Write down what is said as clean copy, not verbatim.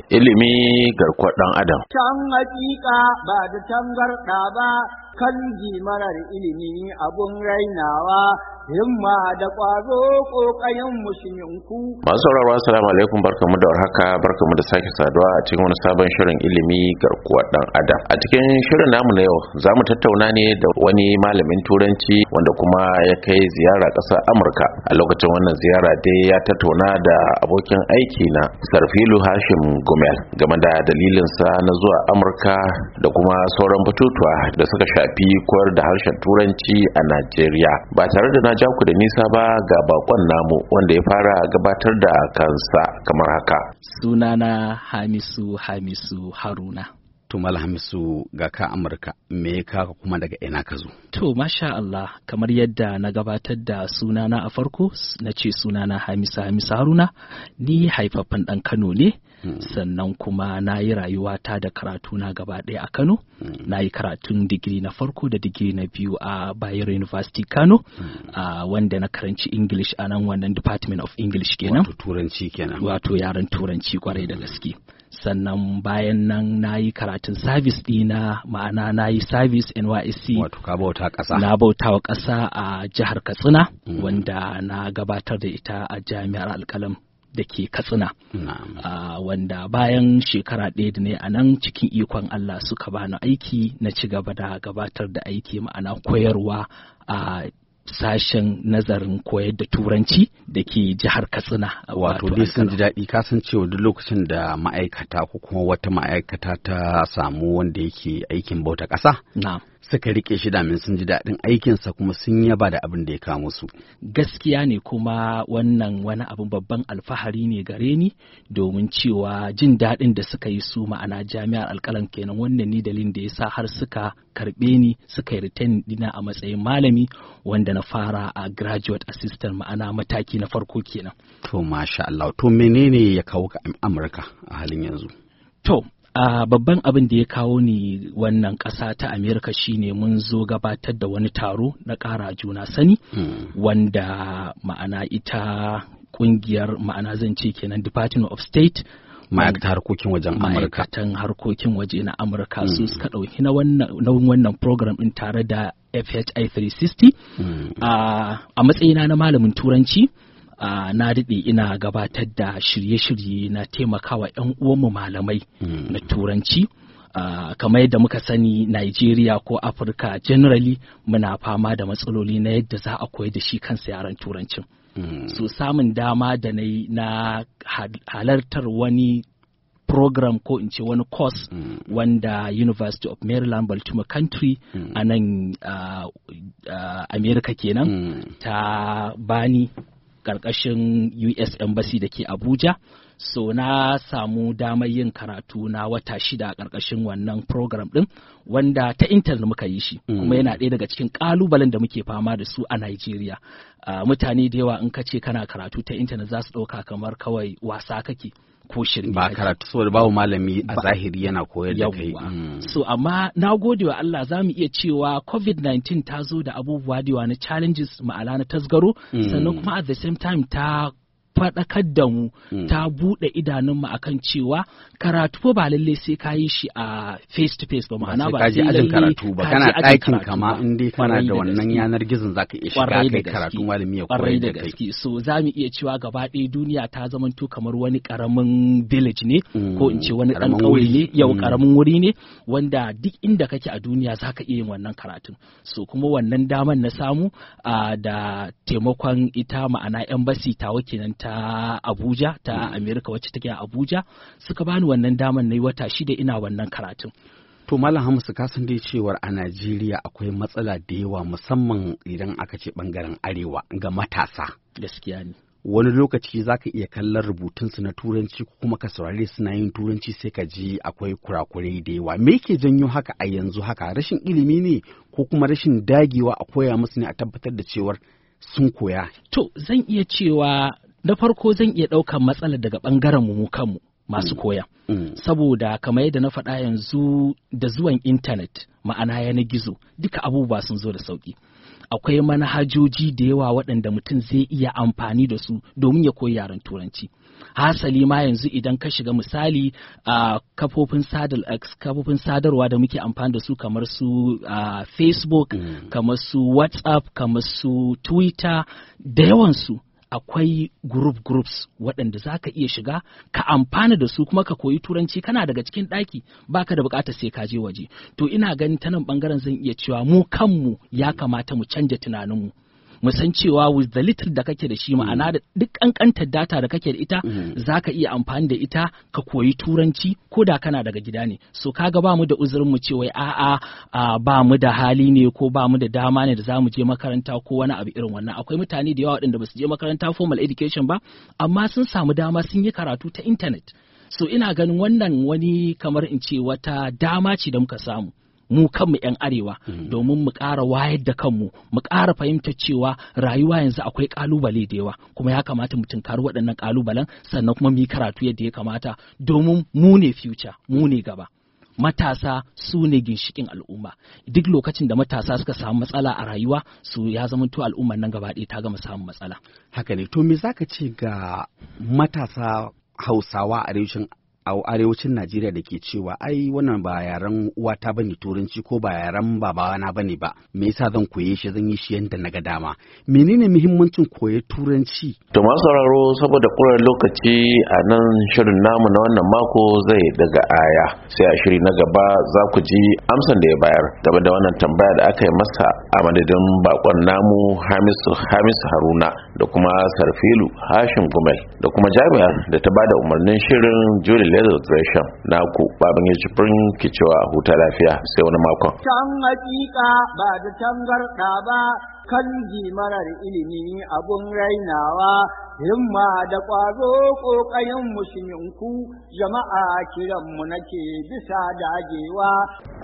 ilimi garkuwar ɗan adam. Can hakika ba da tangarɗa ba, kan marar ilimi abun rainawa, himma da ƙwazo ƙoƙayen musulminku. Masu sauraro assalamu alaikum, barkamu da warhaka, barkamu da sake saduwa a cikin wani sabon shirin ilimi garkuwar ɗan adam. A cikin shirin namu na yau za mu tattauna ne da wani malamin turanci wanda kuma ya kai ziyara ƙasar Amurka. A lokacin wannan ziyara dai ya tattauna da abokin aiki na Sarfilu Hashim Gumel game da dalilinsa na zuwa Amurka da kuma sauran batutuwa da suka shafi koyar da harshen turanci a Najeriya. Ba tare da na ja ku da nisa ba, ga bakon namu wanda ya fara gabatar da kansa kamar haka. Sunana Hamisu Haruna. To Hamisu, ga ka Amurka, me ka kuma daga ina ka zo? To masha Allah, kamar yadda na gabatar da sunana a farko, na ce sunana Hamisu Haruna, ni haifaffen ɗan Kano ne. Sannan kuma na yi rayuwata da karatu na gaba ɗaya a Kano. Na yi karatun digiri na farko da digiri na biyu a Bayero University Kano, wanda na karanci English a nan wannan Department of English kenan. Wato Turanci kenan. Wato yaren Turanci kwarai da gaske. Sannan bayan nan na yi karatun service ɗina, ma'ana na yi service NYSC. Wato ka bauta ƙasa. Na bauta wa ƙasa a jihar Katsina, wanda na gabatar da ita a jami'ar Alƙalam da ke Katsina. Wanda bayan shekara ɗaya da ne a nan, cikin ikon Allah suka bani aiki na ci gaba da gabatar da aiki, ma'ana koyarwa a sashen nazarin koyar da turanci da ke jihar Katsina. Wato dai sun ji daɗi, kasancewa duk lokacin da ma'aikata ko kuma wata ma'aikata ta samu wanda yake aikin bauta ƙasa. Na'am. Suka rike shi damin sun ji daɗin aikinsa kuma sun yaba da abin da ya kawo musu. Gaskiya ne, kuma wannan wani abin babban alfahari ne gare ni, domin cewa jin daɗin da suka yi su, ma'ana jami'ar Alƙalam kenan, wannan ni dalilin da ya sa har suka karɓe ni, suka yi retain dina a matsayin malami, wanda na fara a graduate assistant, ma'ana mataki na farko kenan. To masha Allah, to menene ya kawo ka Amurka a halin yanzu? To babban abin da ya kawo ni wannan ƙasa ta Amerika shine mun zo gabatar da wani taro na ƙara juna sani, wanda ma'ana ita ƙungiyar, ma'ana zan ce kenan Department of State, ma'aikatan harkokin wajen Amurka. Ma'aikatan harkokin waje na Amurka su suka ɗauki na wannan program ɗin tare da FHI 360. A matsayina na malamin Turanci, na daɗe ina gabatar da shirye-shirye na taimakawa 'yan uwanmu malamai na Turanci. Kamar yadda muka sani, Nigeria ko Afirka generally muna fama da matsaloli na yadda za a koyar da shi kansa yaren Turancin. So samun dama da na halartar wani program ko in ce wani course wanda University of Maryland Baltimore Country a nan America kenan ta bani ƙarƙashin US Embassy da ke Abuja. So na samu damar yin karatu na wata 6 a ƙarƙashin wannan program ɗin, wanda ta intanet muka yi shi, kuma yana ɗaya daga cikin ƙalubalen da muke fama da su a Nigeria. Mutane da yawa in ka ce kana karatu ta intanet za su ɗauka kamar kawai wasa kake ko shirme. Ba karatu saboda babu malami a zahiri yana koyar da kai. So amma na gode wa Allah, za mu iya cewa COVID-19 ta zo da abubuwa da yawa na challenges, ma'ana na tasgaro, sannan kuma at the same time ta faɗakar da mu, ta buɗe idanunmu akan cewa karatu ba lalle sai ka yi shi a face to face ba, ma'ana ba sai ajin karatu ba, kana ɗakin kama in dai kana da wannan yanar gizon zaka iya shiga kai karatu malami ya koyar da kai. So za mu iya cewa gaba ɗaya duniya ta zamanto kamar wani ƙaramin village ne, ko in ce wani ɗan ƙauye ne, yau ƙaramin wuri ne, wanda duk inda kake a duniya zaka iya yin wannan karatun. So kuma wannan daman na samu da taimakon ita, ma'ana embassy tawa kenan ta Abuja, ta Amerika wacce take a Abuja, suka bani wannan daman na yi wata 6 ina wannan karatun. To Malam Hamisu, ka san dai cewar a Najeriya akwai matsala da yawa, musamman idan aka ce bangaren arewa ga matasa. Gaskiya ne. Wani lokaci za ka iya kallon rubutunsu na Turanci ko kuma ka saurare suna yin Turanci sai ka ji akwai kurakurai da yawa. Me ke janyo haka a yanzu haka? Rashin ilimi ne ko kuma rashin dagewa a koya musu ne a tabbatar da cewar sun koya? To zan iya cewa na farko zan iya ɗaukar matsalar daga ɓangaren mu kanmu masu koya. Saboda kamar yadda na faɗa yanzu, da zuwan intanet, ma'ana yanar gizo, duka abubuwa sun zo da sauƙi. Akwai manhajoji da yawa waɗanda mutum zai iya amfani da su domin ya koyi yaren Turanci. hasali ma yanzu idan ka shiga misali a kafofin sadarwa da muke amfani da su kamar su Facebook, kamar su WhatsApp, kamar su Twitter, da yawansu akwai groups waɗanda za ka iya shiga ka amfana da su kuma ka koyi turanci kana daga cikin ɗaki baka da buƙatar sai ka je waje. To ina ganin ta nan ɓangaren zan iya cewa mu kanmu ya kamata mu canja tunaninmu. Mu san cewa with the little da kake da shi, ma'ana da duk kankantar data da kake da ita za ka iya amfani da ita ka koyi turanci ko da kana daga gida ne. So kaga ba mu da uzurin mu cewa a'a ba mu da hali ne ko ba mu da dama ne da za mu je makaranta ko wani abu irin wannan. Akwai mutane da yawa waɗanda ba su je makaranta formal education ba amma sun samu dama sun yi karatu ta internet. So ina ganin wannan wani kamar in ce wata dama ce da muka samu mu kanmu 'yan arewa domin mu ƙara wayar da kanmu, mu ƙara fahimtar cewa rayuwa yanzu akwai ƙalubale da yawa kuma ya kamata mu tunkari waɗannan ƙalubalen sannan kuma mu yi karatu yadda ya kamata domin mu ne future, mu ne gaba. Matasa su ne ginshikin al'umma. Duk lokacin da matasa suka samu matsala a rayuwa su ya zamanto al'ummar nan gaba ɗaya ta gama samun matsala. Haka ne, to me zaka ce ga matasa Hausawa arewacin Najeriya da ke cewa ai wannan ba yaren uwata bane turanci ko ba yaren babana bane ba, me yasa zan koye shi, zan yi shi yanda na ga dama? Menene muhimmancin koye turanci? To masu sauraro, saboda kurar lokaci a nan shirin namu na wannan mako zai daga aya, sai a shiri na gaba za ku ji amsan da ya bayar game da wannan tambaya da aka yi masa a madadin bakon namu Hamisu Haruna da kuma Sarfilu Hashim Gumel da kuma jami'ar da ta bada umarnin shirin Julie Gresham. Naku baban ya ci furin ki cewa huta lafiya sai wani makon. Can hakika ba da tangarda ba, kan marar ilimi abun rainawa, himma da ƙwazo ƙoƙayen musulminku, jama'a kiranmu nake bisa dagewa.